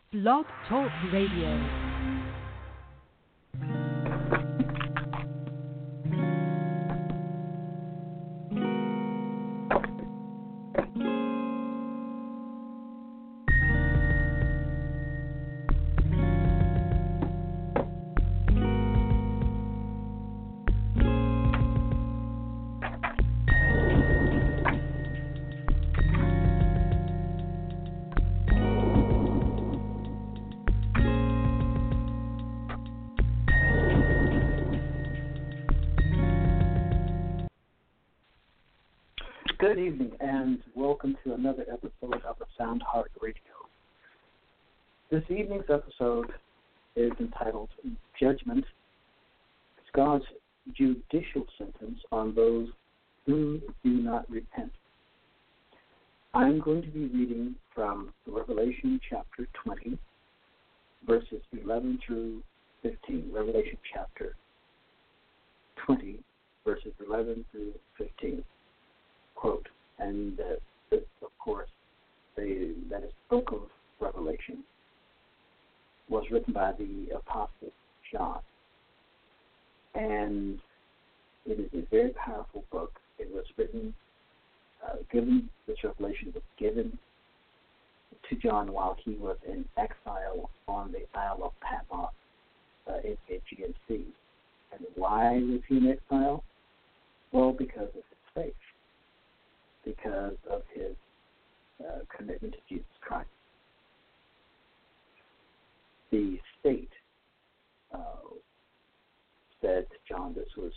Blog Talk Radio. Good evening, and welcome to another episode of the Sound Heart Radio. This evening's episode is entitled Judgment. It's God's judicial sentence on those who do not repent. I'm going to be reading from Revelation chapter 20, verses 11 through 15. Revelation chapter 20, verses 11 through 15. Quote, and this, of course, that is the book of Revelation, was written by the Apostle John. And it is a very powerful book. It was written, this revelation was given to John while he was in exile on the Isle of Patmos in the Aegean Sea. And why was he in exile? Well, because of his faith. Because of his commitment to Jesus Christ. The state said to John, this was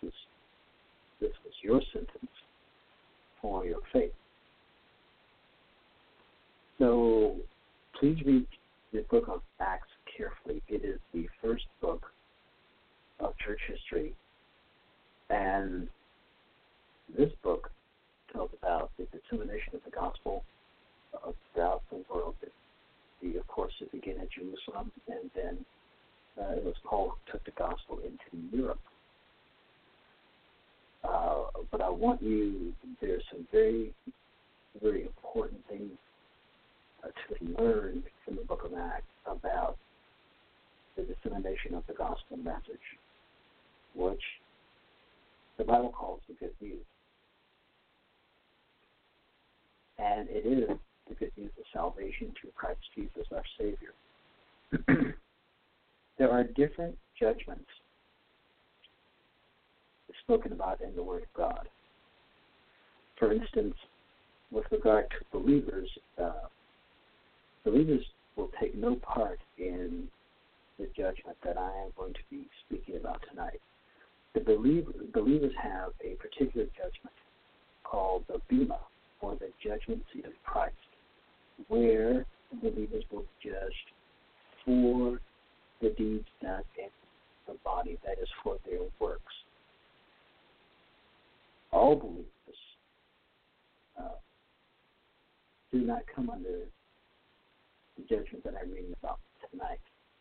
your sentence for your faith. So please read the book of Acts carefully. It is the first book of church history, and this book tells about the dissemination of the gospel throughout the world. Of course, it began at Jerusalem, and then it was Paul who took the gospel into Europe. But I want there's some very, very important things to learn from the book of Acts about the dissemination of the gospel message, which the Bible calls the good news. And it is the good news of salvation through Christ Jesus, our Savior. There are different judgments spoken about in the Word of God. For instance, with regard to believers, believers will take no part in the judgment that I am going to be speaking about tonight. The believers have a particular judgment called the Bema, or the judgment seat of Christ, where believers will be judged for the deeds done in the body, that is, for their works. All believers do not come under the judgment that I'm reading about tonight.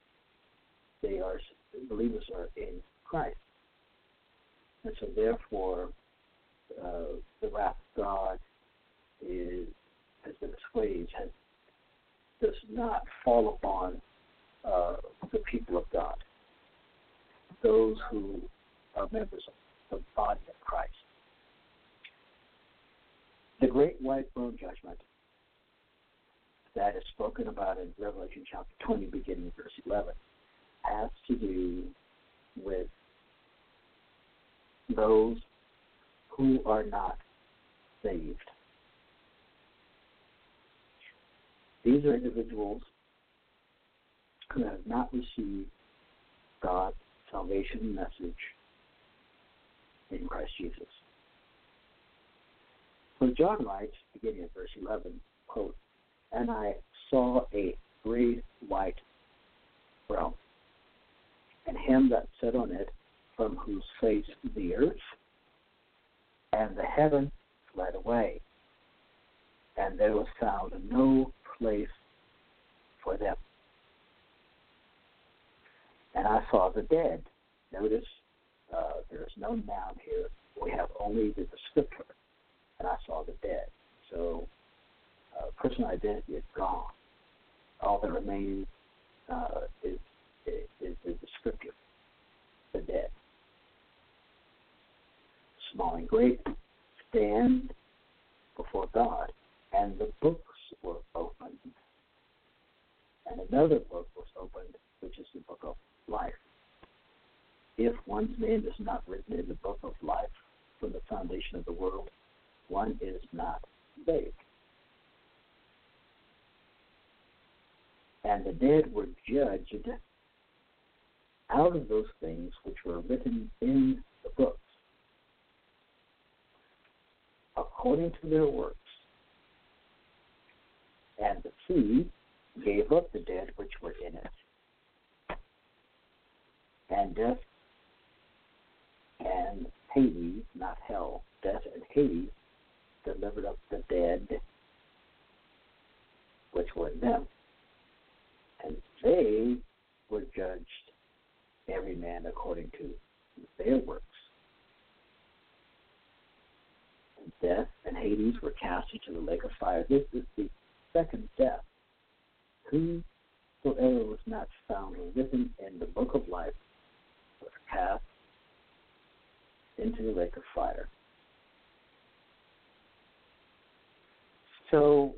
Believers are in Christ. And so therefore, the wrath of God has been assuaged, does not fall upon the people of God, those who are members of the body of Christ. The great white throne judgment that is spoken about in Revelation chapter 20, beginning verse 11, has to do with those who are not saved. These are individuals who have not received God's salvation message in Christ Jesus. So John writes, beginning at verse 11, quote, and I saw a great white throne, and him that sat on it, from whose face the earth and the heaven fled away, and there was found no place for them. And I saw the dead. Notice there is no noun here. We have only the descriptor. And I saw the dead. So personal identity is gone. All that remains is the descriptive, the dead. Small and great stand before God, and the books were opened. And another book was opened, which is the book of life. If one's name is not written in the book of life from the foundation of the world, one is not saved. And the dead were judged out of those things which were written in the books, according to their works. And the sea gave up the dead which were in it. And death and Hades, not hell, death and Hades delivered up the dead which were in them. And they were judged, every man according to their works. And death and Hades were cast into the lake of fire. This is the second death. Whosoever was not found written in the book of life was cast into the lake of fire. So,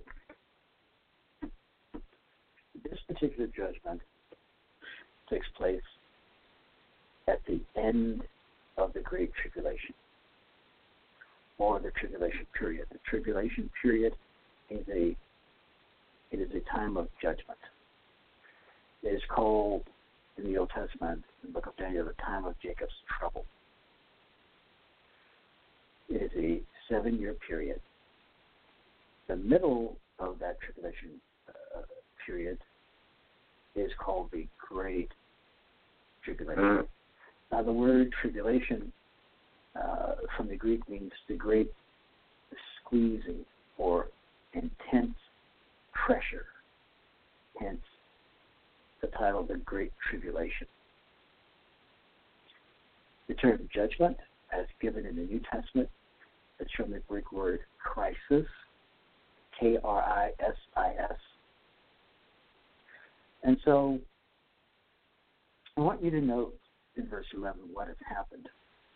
this particular judgment takes place at the end of the Great Tribulation, or the tribulation period. The tribulation period is a time of judgment. It is called in the Old Testament, in the book of Daniel, the time of Jacob's trouble. It is a 7-year period. The middle of that tribulation period is called the Great Tribulation. Now, the word tribulation from the Greek means the great squeezing or intense pressure, hence the title, The Great Tribulation. The term judgment, as given in the New Testament, is from the Greek word crisis, Krisis. And so I want you to note in verse 11 what has happened.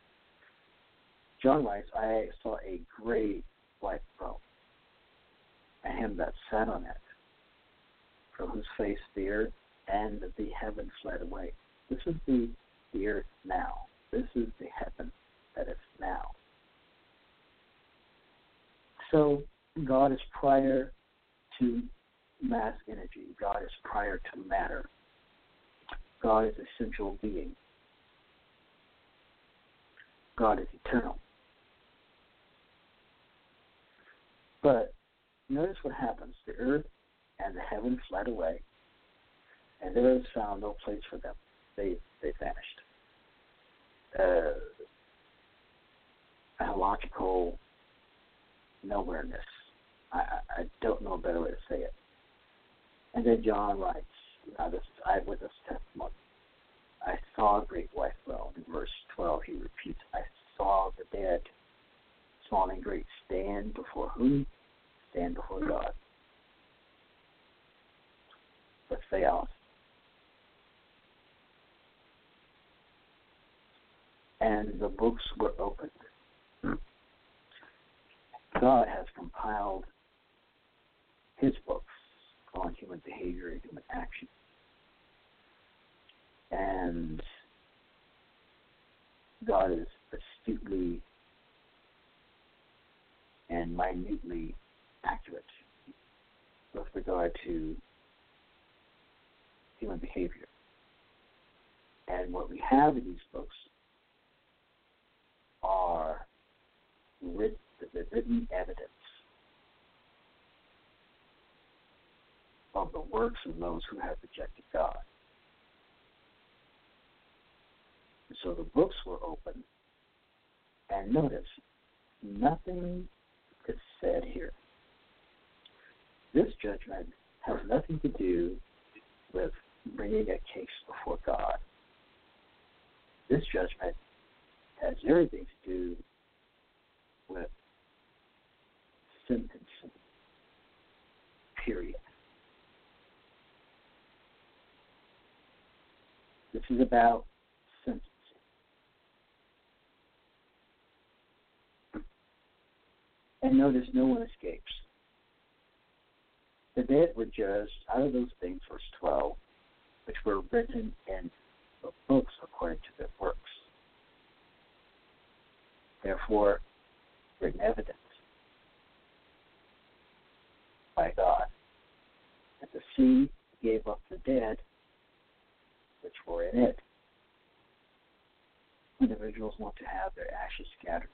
John writes, I saw a great white throne, and him that sat on it, from whose face the earth and the heaven fled away. This is the earth now. This is the heaven that is now. So God is prior to mass energy. God is prior to matter. God is essential being. God is eternal. But notice what happens. The earth and the heaven fled away, and there was found no place for them. They vanished. Analogical nowhereness. I don't know a better way to say it. And then John writes, now this is eyewitness testimony. I saw a great white throne. In verse 12 he repeats, I saw the dead, small and great, stand before whom? Stand before God. Let's say else. And the books were opened. God has compiled his books on human behavior and human action. And God is astutely and minutely accurate with regard to human behavior. And what we have in these books are the written evidence of the works of those who have rejected God. And so the books were open, and notice, nothing is said here. This judgment has nothing to do with bringing a case before God. This judgment has everything to do with sentencing, period. This is about sentencing. And notice no one escapes. The dead were judged out of those things, verse 12, which were written in the books according to their works. Therefore, written evidence by God. And the sea gave up the dead which were in it. Individuals want to have their ashes scattered.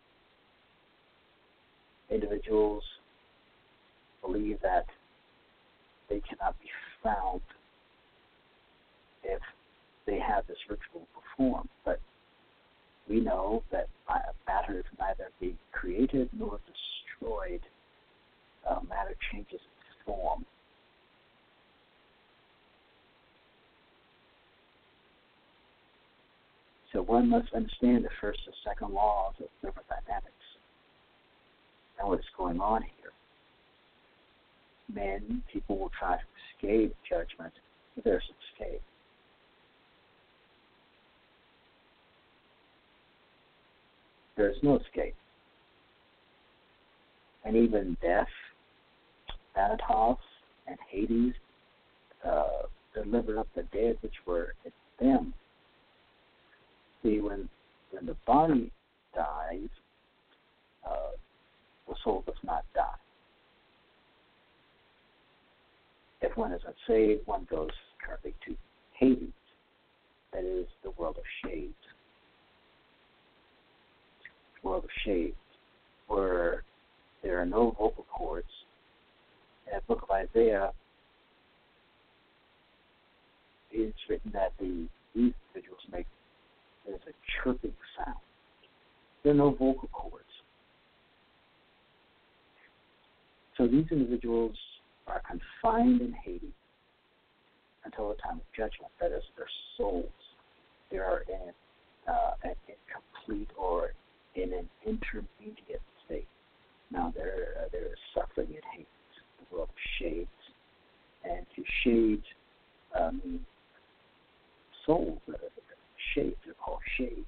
Individuals believe that they cannot be found if they have this ritual performed. But we know that matter is neither being created nor destroyed. Matter changes its form. So one must understand the first and second laws of thermodynamics and what is going on here. People will try to escape judgment, but there's an escape. There is no escape. And even death, Thanatos, and Hades delivered up the dead which were in them. See, when the body dies, the soul does not die. If one is unsaved, one goes currently to Hades, that is the world of shades. World of shades, where there are no vocal cords. In the book of Isaiah, it's written that these individuals make there's a chirping sound. There are no vocal cords. So these individuals are confined in Hades until the time of judgment. That is, their souls. They are in an incomplete or in an intermediate state. Now they're suffering in Hades, the world of shades. And to shades means souls. Shades are called shades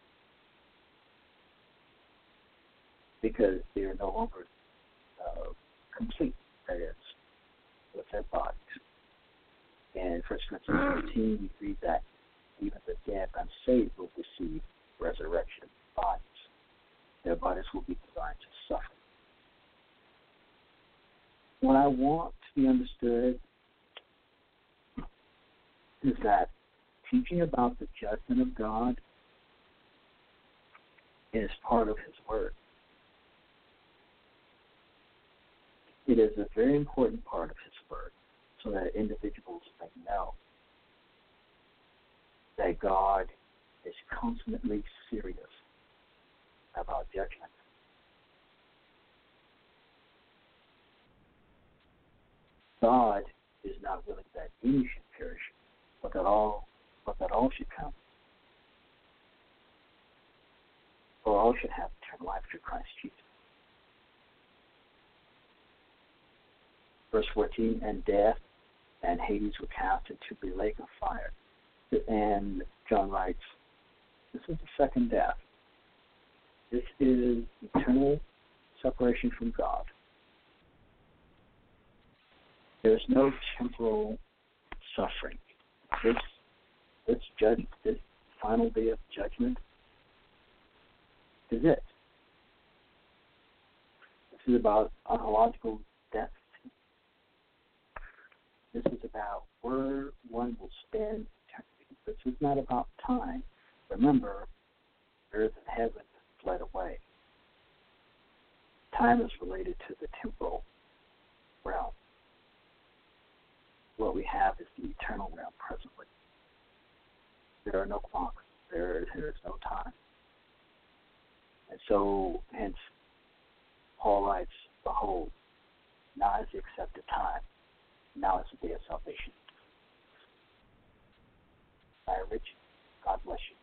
because they are no longer complete, that is, with their bodies. And in 1 Corinthians 15, we read that even the dead unsaved will receive resurrection bodies. Their bodies will be designed to suffer. What I want to be understood is that teaching about the judgment of God is part of His Word. It is a very important part of His Word so that individuals may know that God is constantly serious about judgment. God is not willing that any should perish, but that all should come. For all should have eternal life through Christ Jesus. Verse 14, and death and Hades were cast into the lake of fire. And John writes, this is the second death. This is eternal separation from God. There's no temporal suffering. This final day of judgment is it. This is about ontological death. This is about where one will spend eternity. This is not about time. Remember, earth and heaven fled away. Time is related to the temporal realm. What we have is the eternal realm presently. There are no clocks. There is no time. And so, hence, Paul writes, behold, now is the accepted time. Now is the day of salvation. Rich, God bless you.